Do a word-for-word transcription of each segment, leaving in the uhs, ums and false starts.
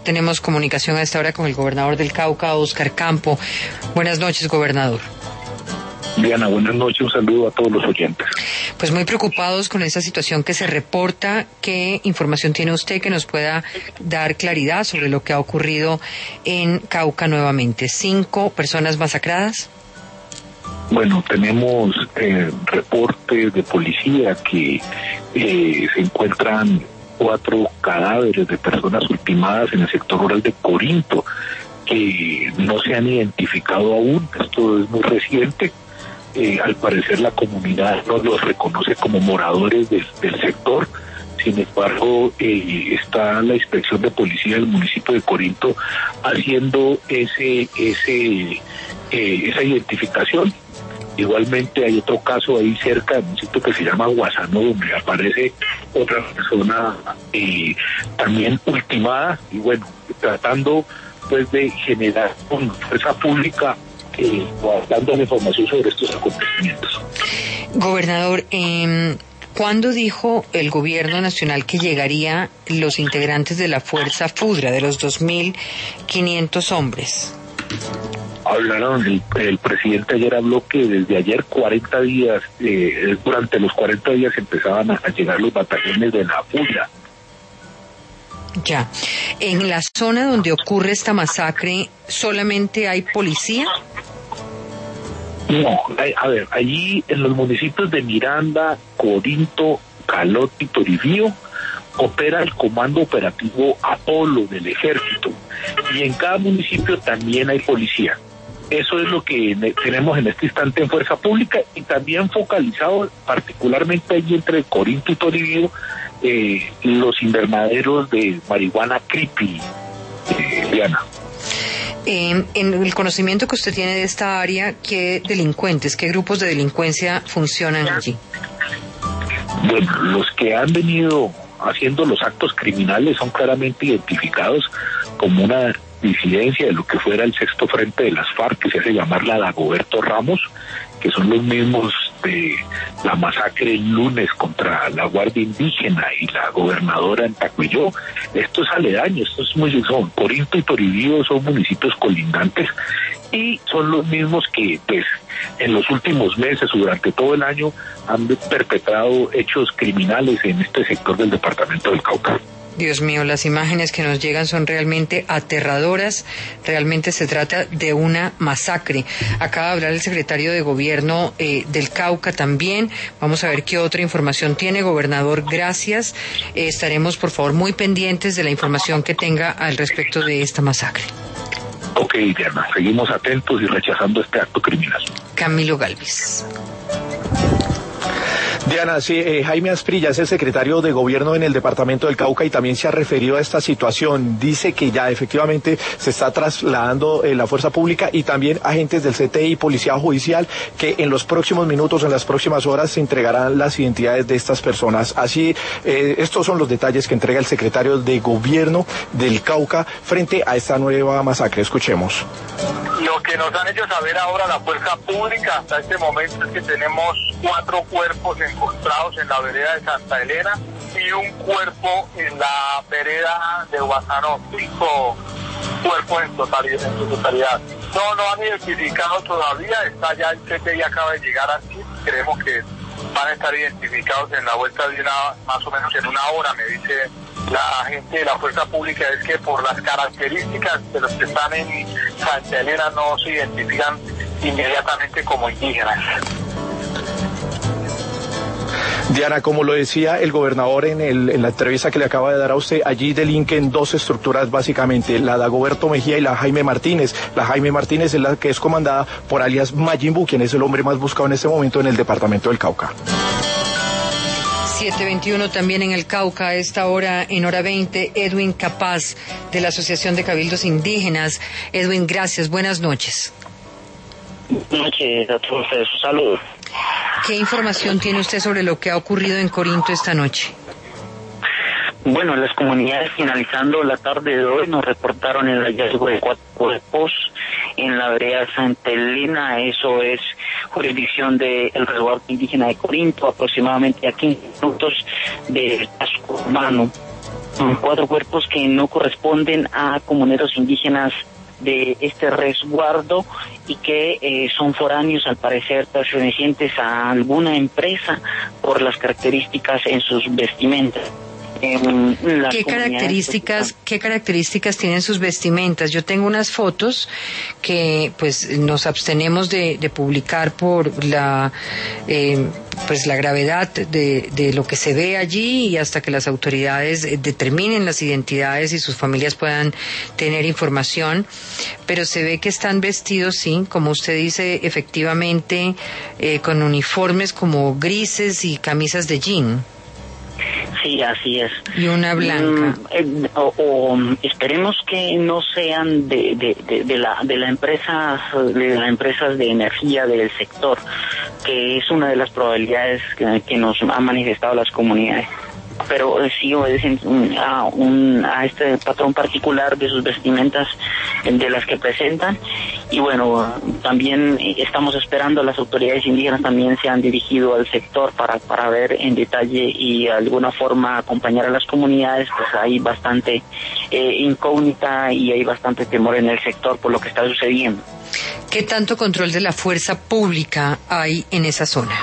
tenemos comunicación a esta hora con el gobernador del Cauca, Óscar Campo. Buenas noches, gobernador. Diana, buenas noches, un saludo a todos los oyentes. Pues muy preocupados con esta situación que se reporta. ¿Qué información tiene usted que nos pueda dar claridad sobre lo que ha ocurrido en Cauca nuevamente? ¿Cinco personas masacradas? Bueno, tenemos eh, reportes de policía que eh, se encuentran cuatro cadáveres de personas ultimadas en el sector rural de Corinto, que no se han identificado aún. Esto es muy reciente. Eh, al parecer la comunidad no los reconoce como moradores del, del sector. Sin embargo, eh, está la inspección de policía del municipio de Corinto haciendo ese, ese, eh, esa identificación. Igualmente hay otro caso ahí cerca de un sitio que se llama Guasano, donde aparece otra persona eh, también ultimada, y bueno, tratando pues de generar con fuerza pública eh, dando la información sobre estos acontecimientos. Gobernador, eh, ¿cuándo dijo el gobierno nacional que llegaría los integrantes de la Fuerza FUDRA, de los dos mil quinientos hombres? Hablaron, el, el presidente ayer habló que desde ayer cuarenta días, eh, durante los cuarenta días empezaban a, a llegar los batallones de la FUDRA. Ya. ¿En la zona donde ocurre esta masacre solamente hay policía? No, a ver, allí en los municipios de Miranda, Corinto, Calote y Toribío opera el Comando Operativo Apolo del Ejército, y en cada municipio también hay policía. Eso es lo que tenemos en este instante en Fuerza Pública, y también focalizado particularmente allí entre Corinto y Toribío, eh, los invernaderos de marihuana creepy, eh, Diana. Eh, en el conocimiento que usted tiene de esta área, ¿qué delincuentes, qué grupos de delincuencia funcionan allí? Bueno, los que han venido haciendo los actos criminales son claramente identificados como una disidencia de lo que fuera el sexto frente de las FARC, que se hace llamar la Dagoberto Ramos, que son los mismos de la masacre el lunes contra la Guardia Indígena y la gobernadora en Tacuilló. Esto es aledaño, esto es muy... son Corinto y Toribío son municipios colindantes, y son los mismos que pues en los últimos meses o durante todo el año han perpetrado hechos criminales en este sector del departamento del Cauca. Dios mío, las imágenes que nos llegan son realmente aterradoras. Realmente se trata de una masacre. Acaba de hablar el secretario de Gobierno eh, del Cauca también. Vamos a ver qué otra información tiene. Gobernador, gracias. Eh, estaremos, por favor, muy pendientes de la información que tenga al respecto de esta masacre. Ok, Diana, seguimos atentos y rechazando este acto criminal. Camilo Galvis. Diana, sí, eh, Jaime Asprilla es el secretario de Gobierno en el departamento del Cauca y también se ha referido a esta situación. Dice que ya efectivamente se está trasladando eh, la fuerza pública y también agentes del C T I y Policía Judicial, que en los próximos minutos, en las próximas horas, se entregarán las identidades de estas personas. Así, eh, estos son los detalles que entrega el secretario de Gobierno del Cauca frente a esta nueva masacre. Escuchemos. Lo que nos han hecho saber ahora la fuerza pública hasta este momento es que tenemos cuatro cuerpos encontrados en la vereda de Santa Elena y un cuerpo en la vereda de Guasano, cinco cuerpos en totalidad, en su totalidad. No, no han identificado todavía, está ya el C T I, acaba de llegar aquí, creemos que van a estar identificados en la vuelta de una, más o menos en una hora, me dice la gente de la fuerza pública. Es que por las características de los que están en Santa Elena no se identifican inmediatamente como indígenas. Diana, como lo decía el gobernador en, el, en la entrevista que le acaba de dar a usted, allí delinquen dos estructuras básicamente, la Dagoberto Mejía y la Jaime Martínez. La Jaime Martínez es la que es comandada por alias Mayimbu, quien es el hombre más buscado en este momento en el departamento del Cauca. siete veintiuno también en el Cauca, a esta hora, en hora veinte, Edwin Capaz, de la Asociación de Cabildos Indígenas. Edwin, gracias, buenas noches. Buenas noches a todos ustedes, un saludo. ¿Qué información tiene usted sobre lo que ha ocurrido en Corinto esta noche? Bueno, las comunidades finalizando la tarde de hoy nos reportaron el hallazgo de cuatro cuerpos en la vereda Santa Elena. Eso es jurisdicción del resguardo indígena de Corinto, aproximadamente a quince minutos del casco urbano. Cuatro cuerpos que no corresponden a comuneros indígenas de este resguardo y que eh, son foráneos, al parecer pertenecientes a alguna empresa por las características en sus vestimentas. ¿Qué características, qué características tienen sus vestimentas? Yo tengo unas fotos que pues nos abstenemos de, de publicar por la eh, pues la gravedad de, de lo que se ve allí y hasta que las autoridades determinen las identidades y sus familias puedan tener información, pero se ve que están vestidos, sí, como usted dice, efectivamente, eh, con uniformes como grises y camisas de jean. Sí, así es. Y una blanca. Mm, eh, o, o esperemos que no sean de, de, de, de la de la empresa de las empresas de energía del sector, que es una de las probabilidades que, que nos han manifestado las comunidades. Pero eh, sí obedecen a, un, a este patrón particular de sus vestimentas, de las que presentan. Y bueno, también estamos esperando, las autoridades indígenas también se han dirigido al sector para, para ver en detalle y de alguna forma acompañar a las comunidades. Pues hay bastante eh, incógnita y hay bastante temor en el sector por lo que está sucediendo. ¿Qué tanto control de la fuerza pública hay en esa zona?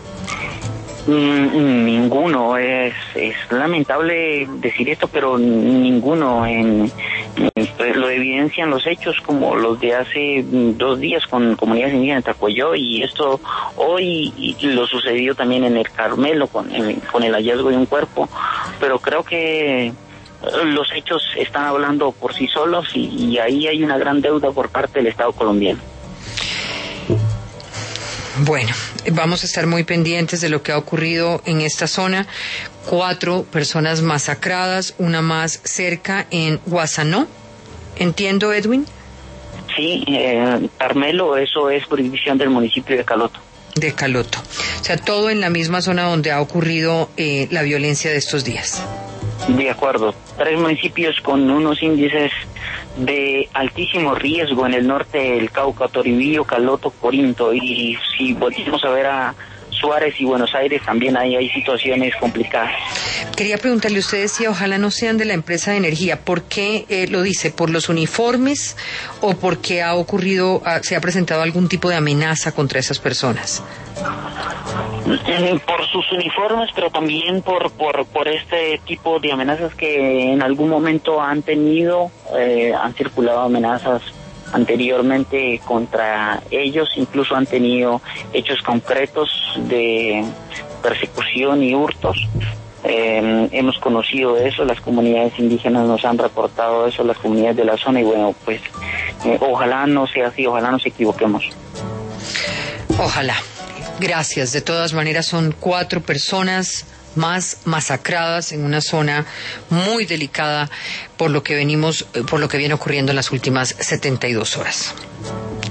Mm, ninguno, es, es lamentable decir esto, pero ninguno. En, en, lo evidencian los hechos como los de hace dos días con comunidades indígenas de Tacuayó, y esto hoy y, y lo sucedió también en el Carmelo con, en, con el hallazgo de un cuerpo, pero creo que los hechos están hablando por sí solos y, y ahí hay una gran deuda por parte del Estado colombiano. Bueno, vamos a estar muy pendientes de lo que ha ocurrido en esta zona. Cuatro personas masacradas, una más cerca en Guasanó. ¿Entiendo, Edwin? Sí, eh, Carmelo, eso es jurisdicción del municipio de Caloto. De Caloto. O sea, todo en la misma zona donde ha ocurrido eh, la violencia de estos días. De acuerdo. Tres municipios con unos índices de altísimo riesgo en el norte del Cauca: Toribío, Caloto, Corinto. Y si volvemos a ver a Suárez y Buenos Aires, también ahí hay situaciones complicadas. Quería preguntarle a ustedes si ojalá no sean de la empresa de energía. ¿Por qué eh, lo dice? ¿Por los uniformes o porque ha ocurrido, ah, se ha presentado algún tipo de amenaza contra esas personas? Por sus uniformes, pero también por por por este tipo de amenazas que en algún momento han tenido, eh, han circulado amenazas anteriormente contra ellos, incluso han tenido hechos concretos de persecución y hurtos. Eh, hemos conocido eso, las comunidades indígenas nos han reportado eso, las comunidades de la zona, y bueno, pues eh, ojalá no sea así, ojalá nos equivoquemos. Ojalá. Gracias. De todas maneras, son cuatro personas más masacradas en una zona muy delicada por lo que venimos, por lo que viene ocurriendo en las últimas setenta y dos horas.